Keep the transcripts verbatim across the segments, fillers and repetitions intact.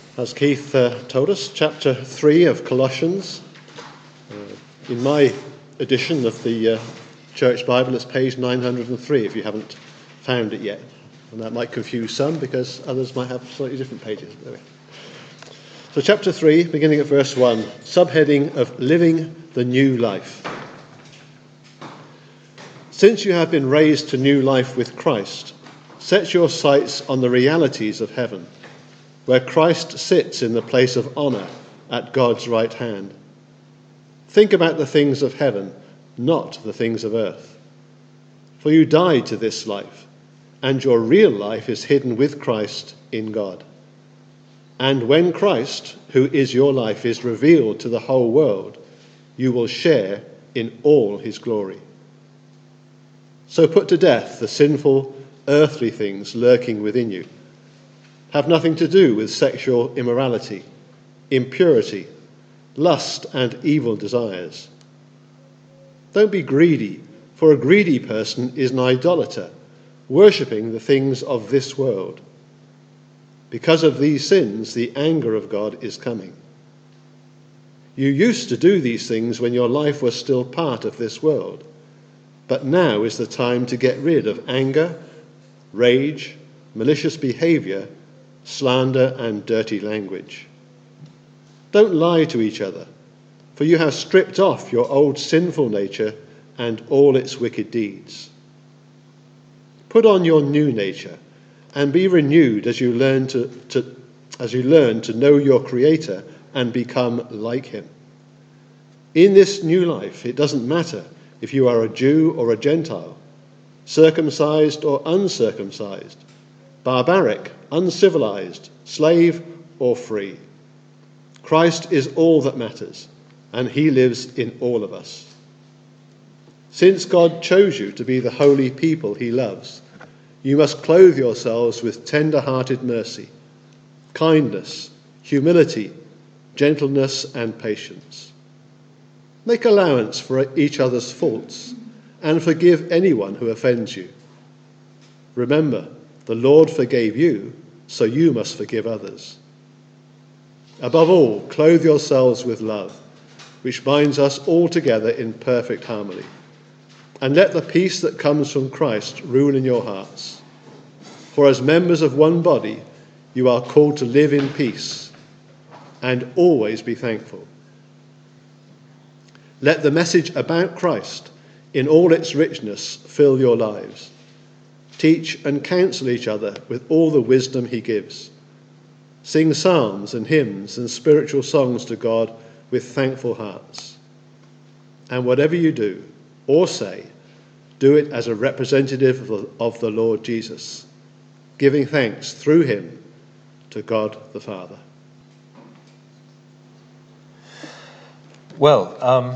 As Keith uh, told us, chapter three of Colossians. Uh, in my edition of the uh, Church Bible, it's page nine hundred three, if you haven't found it yet. And that might confuse some, because others might have slightly different pages. Anyway. So chapter three, beginning at verse one, subheading of Living the New Life. Since you have been raised to new life with Christ, set your sights on the realities of heaven, where Christ sits in the place of honour at God's right hand. Think about the things of heaven, not the things of earth. For you died to this life, and your real life is hidden with Christ in God. And when Christ, who is your life, is revealed to the whole world, you will share in all his glory. So put to death the sinful, earthly things lurking within you. Have nothing to do with sexual immorality, impurity, lust, and evil desires. Don't be greedy, for a greedy person is an idolater, worshipping the things of this world. Because of these sins, the anger of God is coming. You used to do these things when your life was still part of this world, but now is the time to get rid of anger, rage, malicious behaviour, slander, and dirty language. Don't lie to each other, for you have stripped off your old sinful nature and all its wicked deeds. Put on your new nature and be renewed as you learn to, to as you learn to know your Creator and become like him. In this new life, it doesn't matter if you are a Jew or a Gentile, circumcised or uncircumcised, barbaric, uncivilized, slave or free. Christ is all that matters, and he lives in all of us. Since God chose you to be the holy people he loves, you must clothe yourselves with tender-hearted mercy, kindness, humility, gentleness, and patience. Make allowance for each other's faults, and forgive anyone who offends you. Remember, the Lord forgave you, so you must forgive others. Above all, clothe yourselves with love, which binds us all together in perfect harmony. And let the peace that comes from Christ rule in your hearts. For as members of one body, you are called to live in peace and always be thankful. Let the message about Christ in all its richness fill your lives. Teach and counsel each other with all the wisdom he gives. Sing psalms and hymns and spiritual songs to God with thankful hearts. And whatever you do or say, do it as a representative of the, of the Lord Jesus, giving thanks through him to God the Father. Well, um,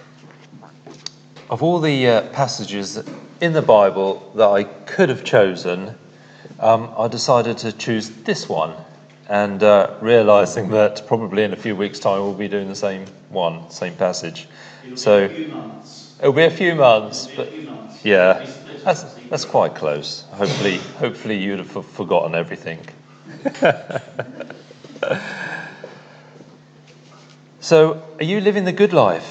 of all the uh, passages in the Bible that I could have chosen, um, I decided to choose this one, and uh, realising that probably in a few weeks' time we'll be doing the same one, same passage. It'll so be a few months. It'll be a few months, It'll but be a few months. yeah, that's that's quite close. Hopefully, hopefully you'd have forgotten everything. So, are you living the good life?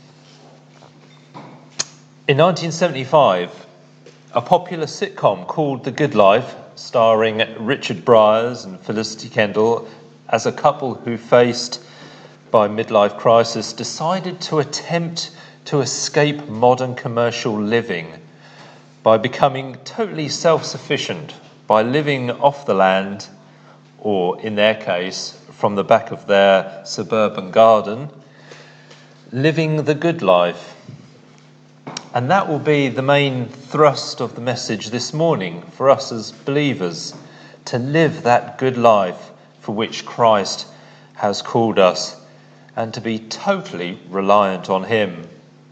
In nineteen seventy-five, a popular sitcom called The Good Life, starring Richard Briers and Felicity Kendall as a couple who, faced by midlife crisis, decided to attempt to escape modern commercial living by becoming totally self-sufficient, by living off the land, or in their case, from the back of their suburban garden, living the good life. And that will be the main thrust of the message this morning for us as believers, to live that good life for which Christ has called us, and to be totally reliant on him.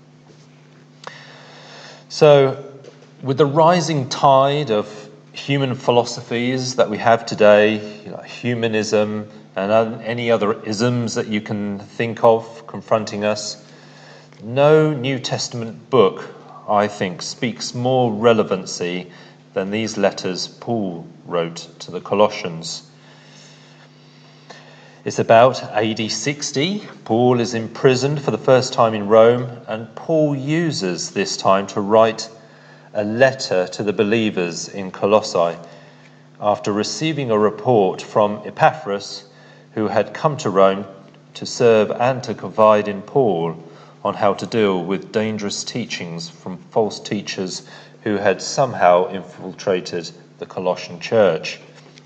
So, with the rising tide of human philosophies that we have today, you know, humanism and any other isms that you can think of confronting us, no New Testament book, I think, speaks more relevancy than these letters Paul wrote to the Colossians. It's about A D sixty. Paul is imprisoned for the first time in Rome, and Paul uses this time to write a letter to the believers in Colossae after receiving a report from Epaphras, who had come to Rome to serve and to confide in Paul on how to deal with dangerous teachings from false teachers who had somehow infiltrated the Colossian church.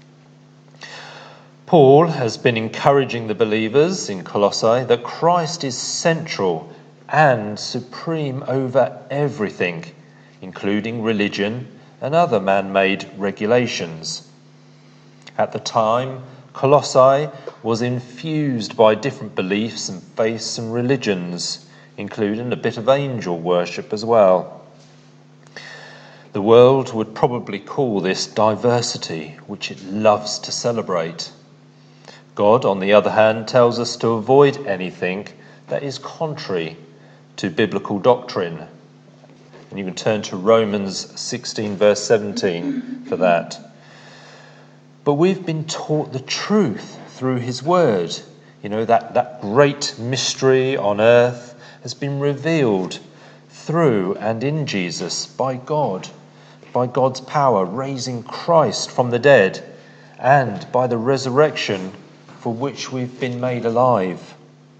Paul has been encouraging the believers in Colossae that Christ is central and supreme over everything, including religion and other man-made regulations. At the time, Colossae was infused by different beliefs and faiths and religions, including a bit of angel worship as well. The world would probably call this diversity, which it loves to celebrate. God, on the other hand, tells us to avoid anything that is contrary to biblical doctrine. And you can turn to Romans sixteen, verse seventeen for that. But we've been taught the truth through his word. You know, that, that great mystery on earth has been revealed through and in Jesus by God, by God's power, raising Christ from the dead, and by the resurrection for which we've been made alive.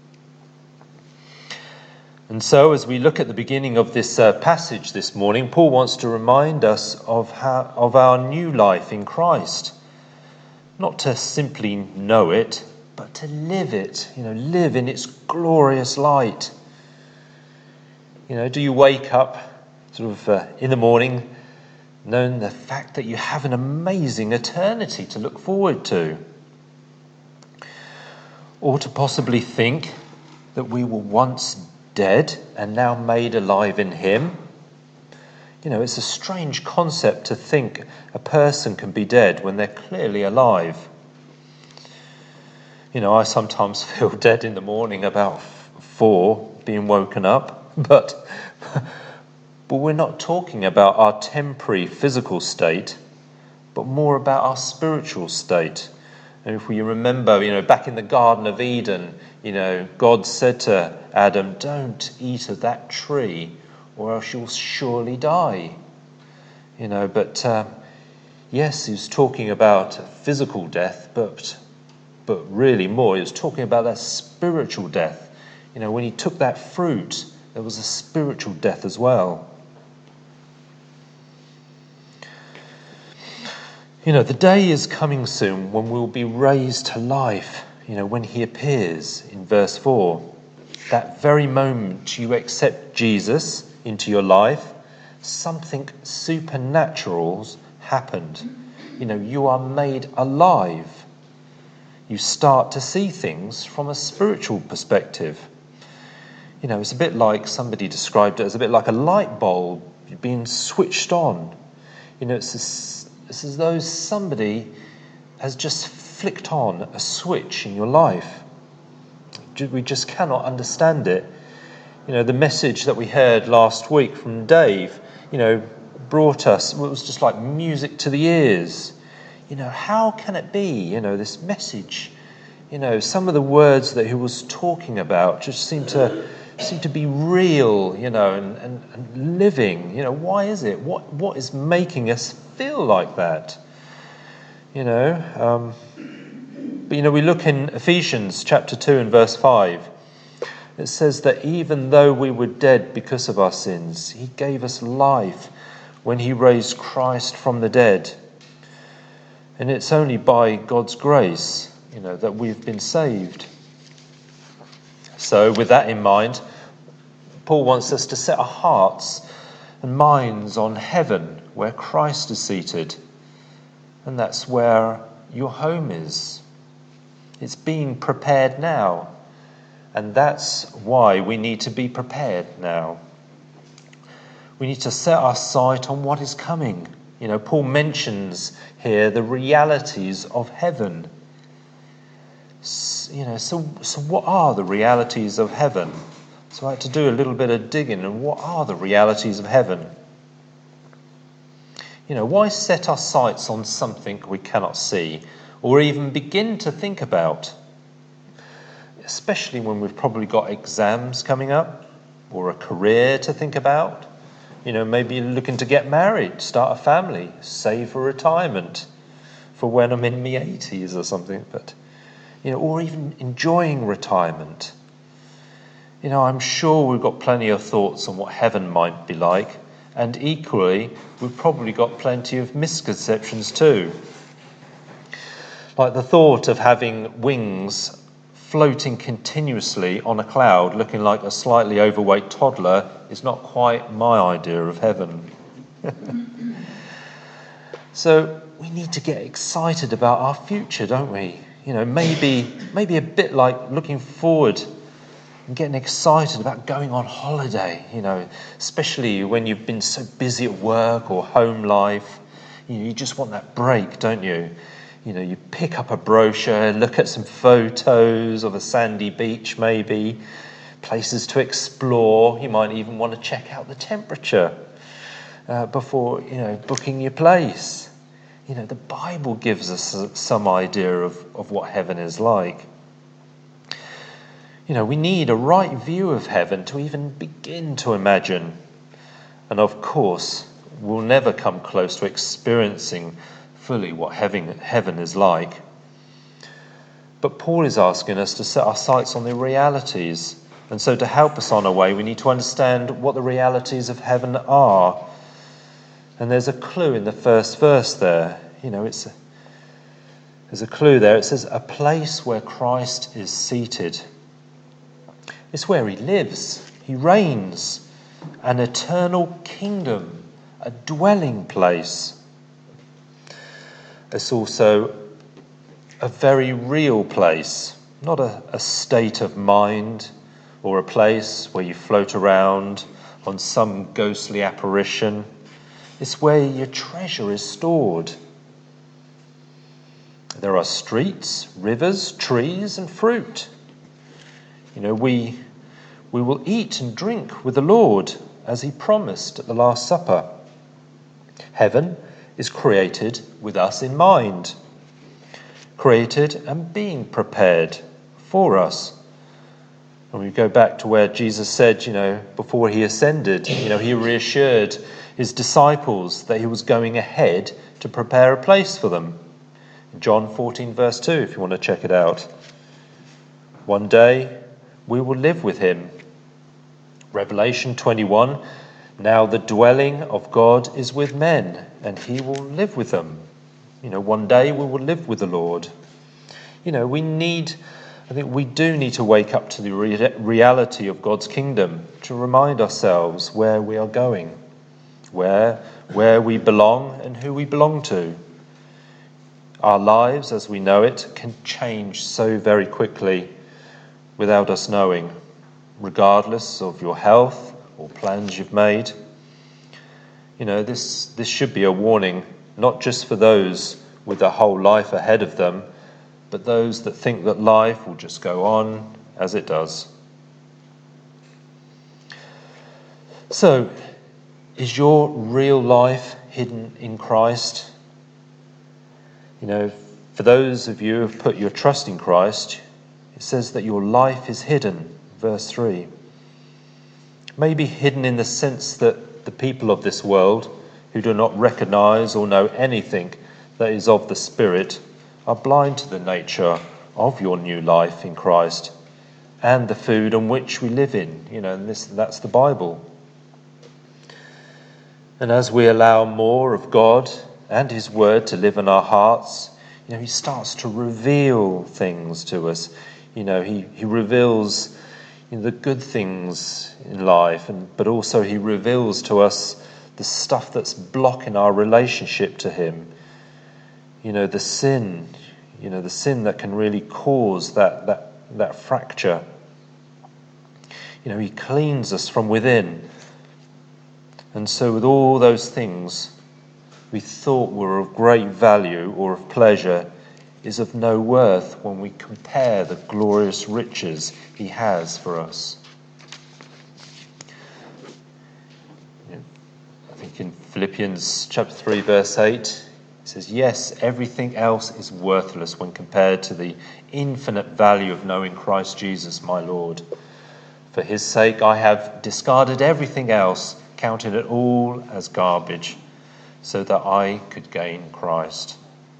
And so, as we look at the beginning of this uh, passage this morning, Paul wants to remind us of how, of our new life in Christ. Not to simply know it, but to live it, you know, live in its glorious light. You know, do you wake up sort of uh, in the morning knowing the fact that you have an amazing eternity to look forward to? Or to possibly think that we were once dead and now made alive in him? You know, it's a strange concept to think a person can be dead when they're clearly alive. You know, I sometimes feel dead in the morning about four, being woken up, but, but we're not talking about our temporary physical state, but more about our spiritual state. And if we remember, you know, back in the Garden of Eden, you know, God said to Adam, don't eat of that tree or else you'll surely die. You know, but um, yes, he was talking about physical death, but but really more, he was talking about that spiritual death. You know, when he took that fruit, there was a spiritual death as well. You know, the day is coming soon when we'll be raised to life, you know, when he appears in verse four. That very moment you accept Jesus into your life, something supernatural's happened. You know, you are made alive. You start to see things from a spiritual perspective. You know, it's a bit like, somebody described it as a bit like a light bulb being switched on. You know, it's this, it's as though somebody has just flicked on a switch in your life. We just cannot understand it. You know, the message that we heard last week from Dave, you know, brought us, it was just like music to the ears. You know, how can it be, you know, this message, you know, some of the words that he was talking about just seem to seem to be real, you know, and, and, and living. You know, why is it? What what is making us feel like that? You know, um, but, you know, we look in Ephesians chapter two and verse five. It says that even though we were dead because of our sins, he gave us life when he raised Christ from the dead. And it's only by God's grace, you know, that we've been saved. So with that in mind, Paul wants us to set our hearts and minds on heaven, where Christ is seated. And that's where your home is. It's being prepared now. And that's why we need to be prepared now. We need to set our sight on what is coming. You know, Paul mentions here the realities of heaven. You know, so so what are the realities of heaven? So I had to do a little bit of digging. And what are the realities of heaven? You know, why set our sights on something we cannot see or even begin to think about? especially when we've probably got exams coming up or a career to think about. You know, maybe you're looking to get married, start a family, save for retirement for when I'm in my eighties or something. But, you know, or even enjoying retirement. You know, I'm sure we've got plenty of thoughts on what heaven might be like, and equally, we've probably got plenty of misconceptions too. Like the thought of having wings floating continuously on a cloud looking like a slightly overweight toddler is not quite my idea of heaven. So we need to get excited about our future, don't we? You know, maybe maybe a bit like looking forward and getting excited about going on holiday, you know, especially when you've been so busy at work or home life. You know, you just want that break, don't you? You know, you pick up a brochure, look at some photos of a sandy beach maybe, places to explore. You might even want to check out the temperature uh, before, you know, booking your place. You know, the Bible gives us some idea of, of what heaven is like. You know, we need a right view of heaven to even begin to imagine. And of course, we'll never come close to experiencing fully what heaven, heaven is like. But Paul is asking us to set our sights on the realities. And so to help us on our way, we need to understand what the realities of heaven are. And there's a clue in the first verse there. You know, it's a, there's a clue there. It says, a place where Christ is seated. It's where he lives. He reigns. An eternal kingdom. A dwelling place. It's also a very real place, not a, a state of mind or a place where you float around on some ghostly apparition. It's where your treasure is stored. There are streets, rivers, trees, and fruit. You know, we, we will eat and drink with the Lord as he promised at the Last Supper. Heaven is created with us in mind, created and being prepared for us. And we go back to where Jesus said, you know, before he ascended, you know, he reassured his disciples that he was going ahead to prepare a place for them. John fourteen verse two, if you want to check it out. One day we will live with him. Revelation twenty-one, now the dwelling of God is with men, and he will live with them. You know, one day we will live with the Lord. You know, we need, I think we do need to wake up to the re- reality of God's kingdom, to remind ourselves where we are going, where, where we belong and who we belong to. Our lives, as we know it, can change so very quickly without us knowing, regardless of your health or plans you've made. You know, this this should be a warning, not just for those with their whole life ahead of them, but those that think that life will just go on as it does. So, is your real life hidden in Christ? You know, for those of you who have put your trust in Christ, it says that your life is hidden, verse three. Maybe hidden in the sense that the people of this world, who do not recognize or know anything that is of the Spirit, are blind to the nature of your new life in Christ and the food on which we live in. You know, and this that's the Bible. And as we allow more of God and his word to live in our hearts, you know, he starts to reveal things to us. You know, he, he reveals you know, the good things in life, and but also he reveals to us the stuff that's blocking our relationship to him. You know, the sin, you know, the sin that can really cause that that that fracture. You know, he cleans us from within. And so with all those things we thought were of great value or of pleasure is of no worth when we compare the glorious riches he has for us. I think in Philippians chapter three verse eight it says, yes, everything else is worthless when compared to the infinite value of knowing Christ Jesus, my Lord. For his sake, I have discarded everything else, counted it all as garbage, so that I could gain Christ.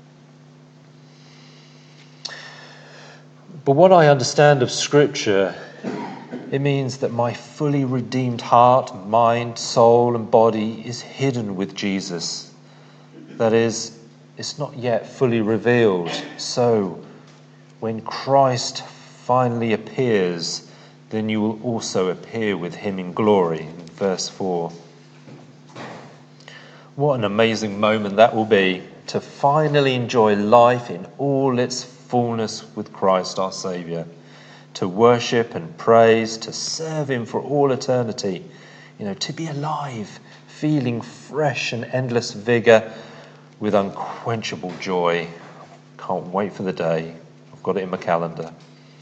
But what I understand of Scripture, it means that my fully redeemed heart, mind, soul, and body is hidden with Jesus. That is, it's not yet fully revealed. So, when Christ finally appears, then you will also appear with him in glory. In verse four. What an amazing moment that will be, to finally enjoy life in all its fullness with Christ our Saviour. To worship and praise, to serve him for all eternity. You know, to be alive, feeling fresh and endless vigour with unquenchable joy. Can't wait for the day. I've got it in my calendar.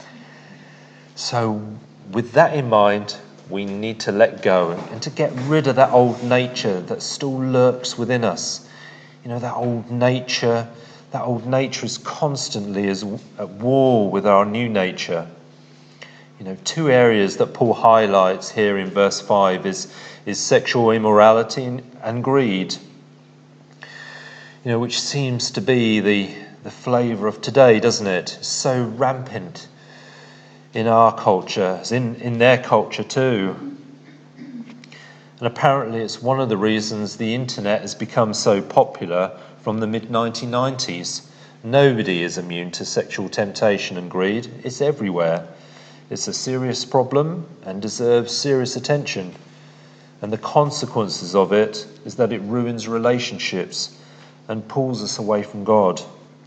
So, with that in mind, we need to let go and to get rid of that old nature that still lurks within us. You know, that old nature, that old nature is constantly as at war with our new nature. You know, two areas that Paul highlights here in verse five is, is sexual immorality and, and greed. You know, which seems to be the, the flavour of today, doesn't it? So rampant in our culture, as in, in their culture too. And apparently it's one of the reasons the internet has become so popular from the mid nineteen nineties. Nobody is immune to sexual temptation and greed. It's everywhere. It's a serious problem and deserves serious attention. And the consequences of it is that it ruins relationships and pulls us away from God.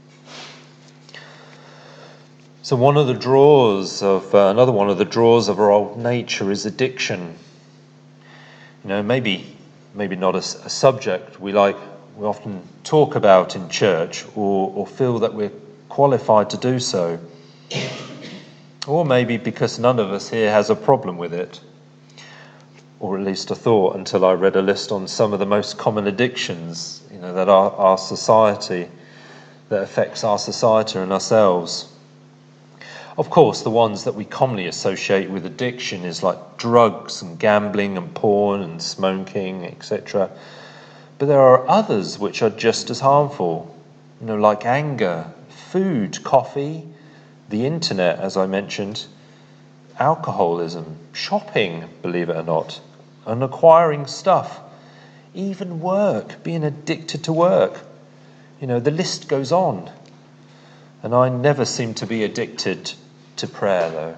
So one of the draws of uh, another one of the draws of our old nature is addiction. You know, maybe maybe not a, a subject we like we often talk about in church, or, or feel that we're qualified to do so. Or maybe because none of us here has a problem with it. Or at least a thought, until I read a list on some of the most common addictions, you know, that our, our society, that affects our society and ourselves. Of course, the ones that we commonly associate with addiction is like drugs and gambling and porn and smoking, et cetera. But there are others which are just as harmful, you know, like anger, food, coffee, the internet, as I mentioned, alcoholism, shopping, believe it or not, and acquiring stuff, even work, being addicted to work. You know, the list goes on. And I never seem to be addicted to prayer, though.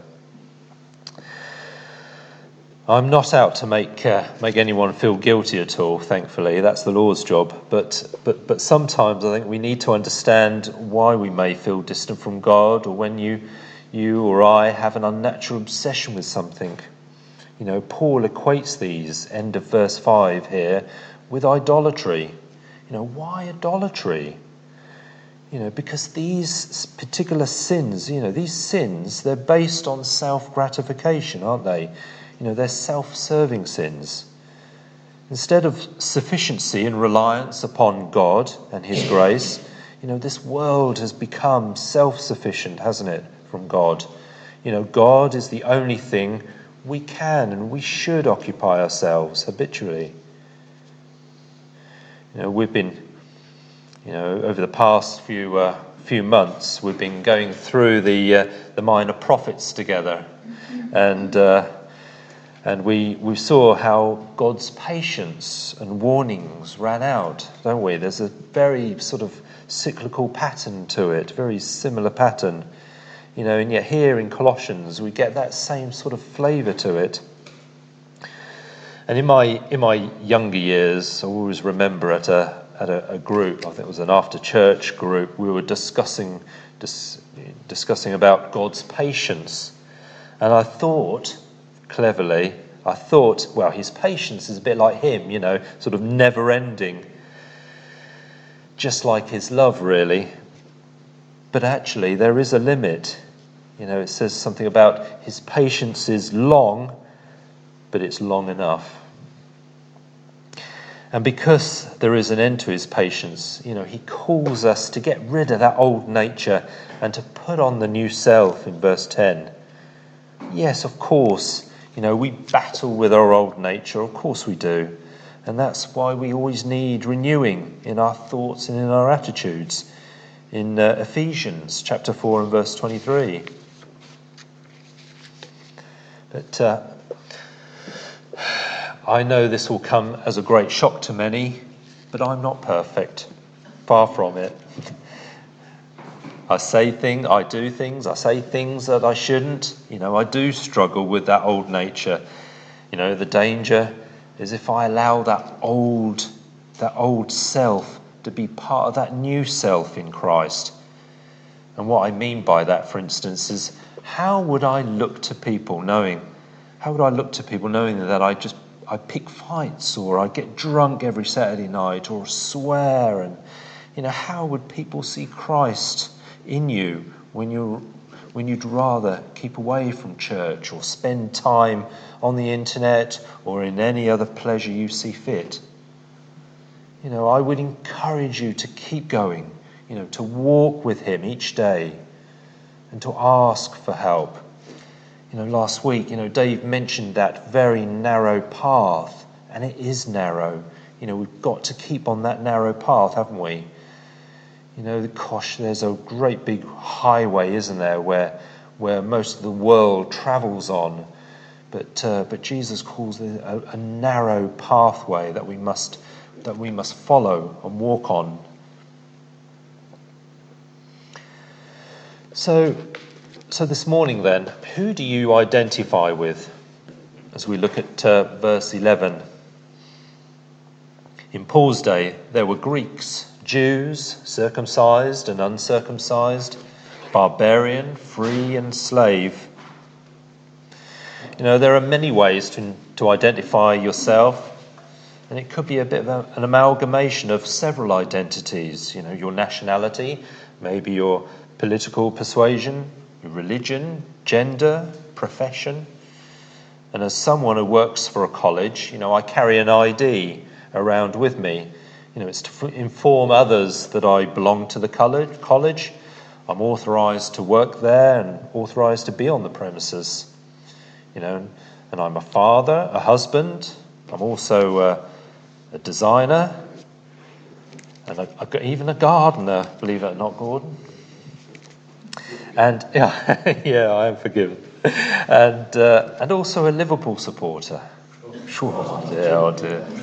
I'm not out to make uh, make anyone feel guilty at all, thankfully. That's the Lord's job. But, but, but sometimes I think we need to understand why we may feel distant from God, or when you, you or I have an unnatural obsession with something. You know, Paul equates these, end of verse five here, with idolatry. You know, why idolatry? You know, because these particular sins, you know, these sins, they're based on self-gratification, aren't they? You know, they're self-serving sins. Instead of sufficiency and reliance upon God and his grace, you know, this world has become self-sufficient, hasn't it, from God? You know, God is the only thing we can and we should occupy ourselves habitually. You know, we've been, you know, over the past few uh, few months, we've been going through the uh, the minor prophets together, and uh, and we we saw how God's patience and warnings ran out, don't we? There's a very sort of cyclical pattern to it, very similar pattern, you know. And yet here in Colossians, we get that same sort of flavour to it. And in my in my younger years, I always remember at a at a, a group, I think it was an after-church group, we were discussing dis, discussing about God's patience. And I thought, cleverly, I thought, well, his patience is a bit like him, you know, sort of never-ending. Just like his love, really. But actually, there is a limit. You know, it says something about his patience is long, but it's long enough. And because there is an end to his patience, you know, he calls us to get rid of that old nature and to put on the new self in verse ten. Yes, of course, you know, we battle with our old nature, of course we do. And that's why we always need renewing in our thoughts and in our attitudes. In uh, Ephesians chapter four and verse twenty-three. But uh, I know this will come as a great shock to many, but I'm not perfect. Far from it. I say things, I do things, I say things that I shouldn't. You know, I do struggle with that old nature. You know, the danger is if I allow that old, that old self to be part of that new self in Christ. And what I mean by that, for instance, is how would I look to people knowing, how would I look to people knowing that I just, I pick fights, or I get drunk every Saturday night, or swear, and, you know, how would people see Christ in you when you're, when you'd rather keep away from church, or spend time on the internet, or in any other pleasure you see fit? You know, I would encourage you to keep going, you know, to walk with him each day and to ask for help. You know, last week, you know, Dave mentioned that very narrow path, and it is narrow. You know, we've got to keep on that narrow path, haven't we? You know, gosh, there's a great big highway, isn't there, where where most of the world travels on. But uh, but Jesus calls it a, a narrow pathway that we must that we must follow and walk on. So, so this morning then, who do you identify with as we look at uh, verse eleven? In Paul's day, there were Greeks, Jews, circumcised and uncircumcised, barbarian, free and slave. You know, there are many ways to, to identify yourself, and it could be a bit of a, an amalgamation of several identities. You know, your nationality, maybe your political persuasion, your religion, gender, profession. And as someone who works for a college, you know, I carry an I D around with me. You know, it's to f- inform others that I belong to the college. college. I'm authorised to work there and authorised to be on the premises. You know, and I'm a father, a husband. I'm also uh, a designer, and a, a, even a gardener, believe it or not, Gordon. And yeah, yeah, I am forgiven. And uh, and also a Liverpool supporter. Sure, yeah, I'll do it.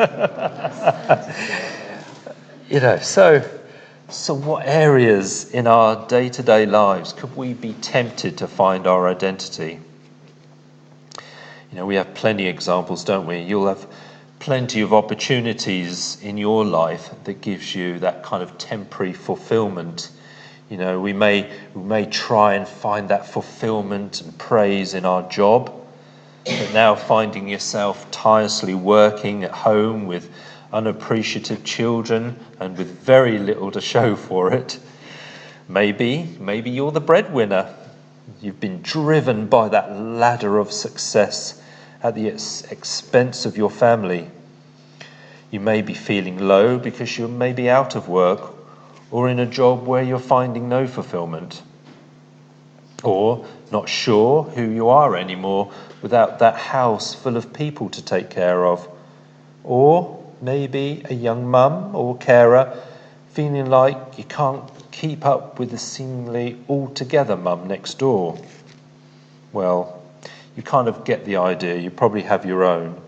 You know, so so what areas in our day-to-day lives could we be tempted to find our identity? You know, we have plenty of examples, don't we? You'll have plenty of opportunities in your life that gives you that kind of temporary fulfillment. You know, we may we may try and find that fulfillment and praise in our job, but now finding yourself tirelessly working at home with unappreciative children and with very little to show for it. Maybe, maybe you're the breadwinner. You've been driven by that ladder of success at the ex- expense of your family. You may be feeling low because you're maybe out of work or in a job where you're finding no fulfillment, or not sure who you are anymore without that house full of people to take care of, or maybe a young mum or carer feeling like you can't keep up with the seemingly all-together mum next door. Well, you kind of get the idea. You probably have your own.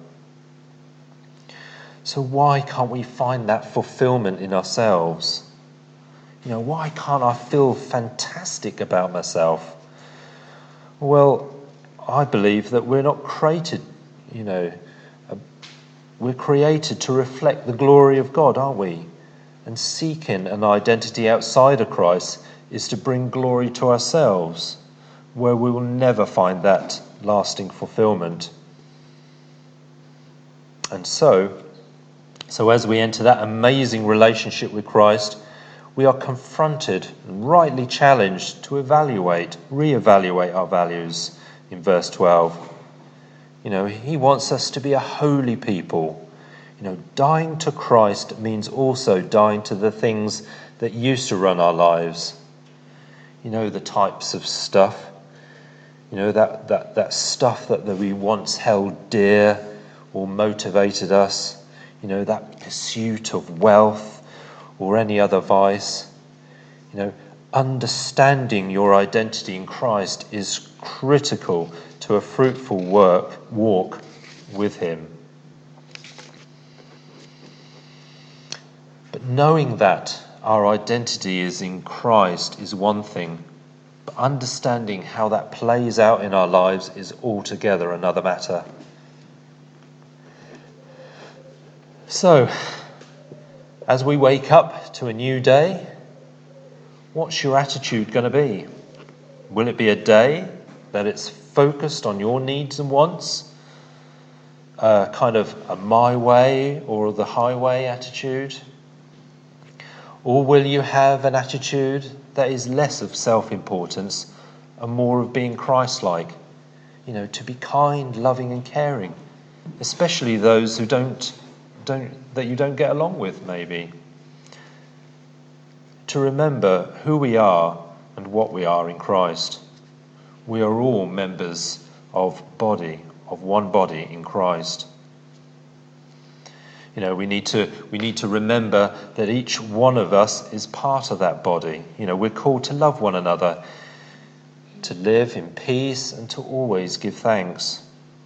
So why can't we find that fulfillment in ourselves? You know, why can't I feel fantastic about myself? Well, I believe that we're not created, you know, uh, we're created to reflect the glory of God, aren't we? And seeking an identity outside of Christ is to bring glory to ourselves, where we will never find that lasting fulfillment. And so, so as we enter that amazing relationship with Christ, we are confronted and rightly challenged to evaluate, re-evaluate our values in verse twelve. You know, he wants us to be a holy people. You know, dying to Christ means also dying to the things that used to run our lives. You know, the types of stuff, you know, that, that, that stuff that, that we once held dear or motivated us, you know, that pursuit of wealth or any other vice. You know, understanding your identity in Christ is critical to a fruitful work walk with him. But knowing that our identity is in Christ is one thing, but understanding how that plays out in our lives is altogether another matter. So, as we wake up to a new day, what's your attitude going to be? Will it be a day that it's focused on your needs and wants? Uh, kind of a my way or the highway attitude? Or will you have an attitude that is less of self-importance and more of being Christ-like? You know, to be kind, loving and caring, especially those who don't, don't that you don't get along with, maybe. To remember who we are and what we are in Christ. We are all members of body, of one body in Christ. You know, we need to we need to remember that each one of us is part of that body. You know, we're called to love one another, to live in peace and to always give thanks.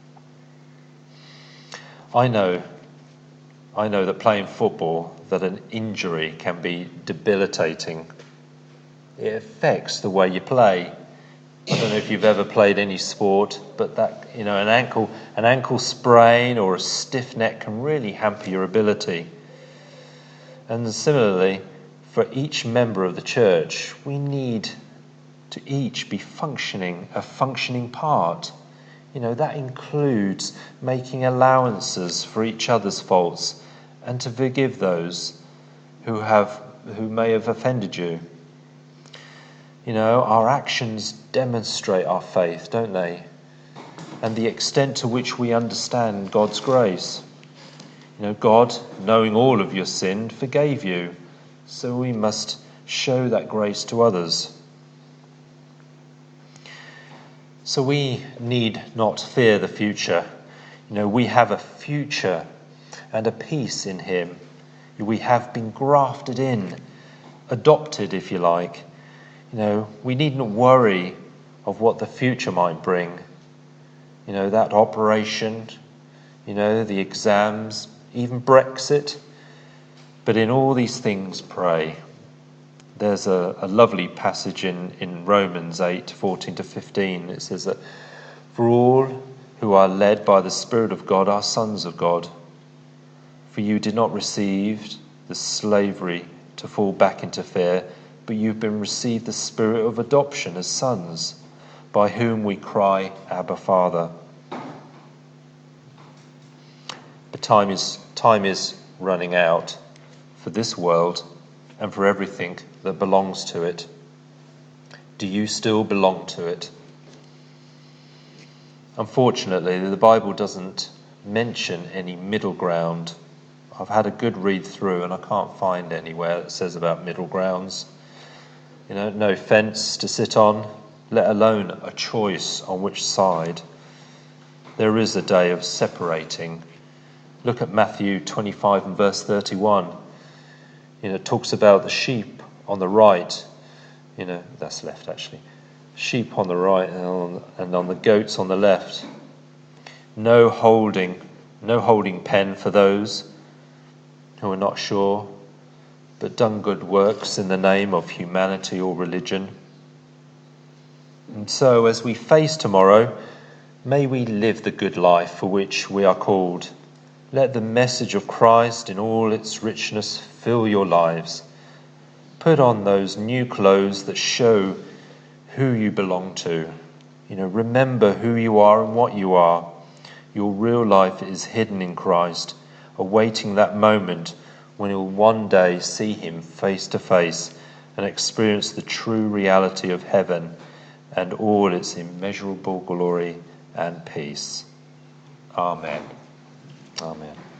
I know, I know that playing football, that an injury can be debilitating. It affects the way you play. I don't know if you've ever played any sport, but that, you know, an ankle an ankle sprain or a stiff neck can really hamper your ability. And similarly, for each member of the church, we need to each be functioning, a functioning part. You know, that includes making allowances for each other's faults and to forgive those who have who may have offended you. You know, our actions demonstrate our faith, don't they? And the extent to which we understand God's grace. You know, God, knowing all of your sin, forgave you. So we must show that grace to others. So we need not fear the future. You know, we have a future and a peace in him. We have been grafted in, adopted, if you like. You know, we needn't worry of what the future might bring. You know, that operation, you know, the exams, even Brexit. But in all these things, pray. There's a, a lovely passage in, in Romans eight, fourteen to fifteen. It says that, for all who are led by the Spirit of God are sons of God. For you did not receive the slavery to fall back into fear, but you've been received the spirit of adoption as sons, by whom we cry, Abba, Father. But time is time is running out for this world and for everything that belongs to it. Do you still belong to it? Unfortunately, the Bible doesn't mention any middle ground. I've had a good read through and I can't find anywhere that says about middle grounds. You know, no fence to sit on, let alone a choice on which side. There is a day of separating. Look at Matthew twenty-five and verse thirty-one. You know, it talks about the sheep on the right. You know, that's left actually. Sheep on the right and on, and on the goats on the left. No holding, no holding pen for those who are not sure, but done good works in the name of humanity or religion. And so as we face tomorrow, may we live the good life for which we are called. Let the message of Christ in all its richness fill your lives. Put on those new clothes that show who you belong to. You know, remember who you are and what you are. Your real life is hidden in Christ, awaiting that moment when you'll one day see him face to face and experience the true reality of heaven and all its immeasurable glory and peace. Amen. Amen.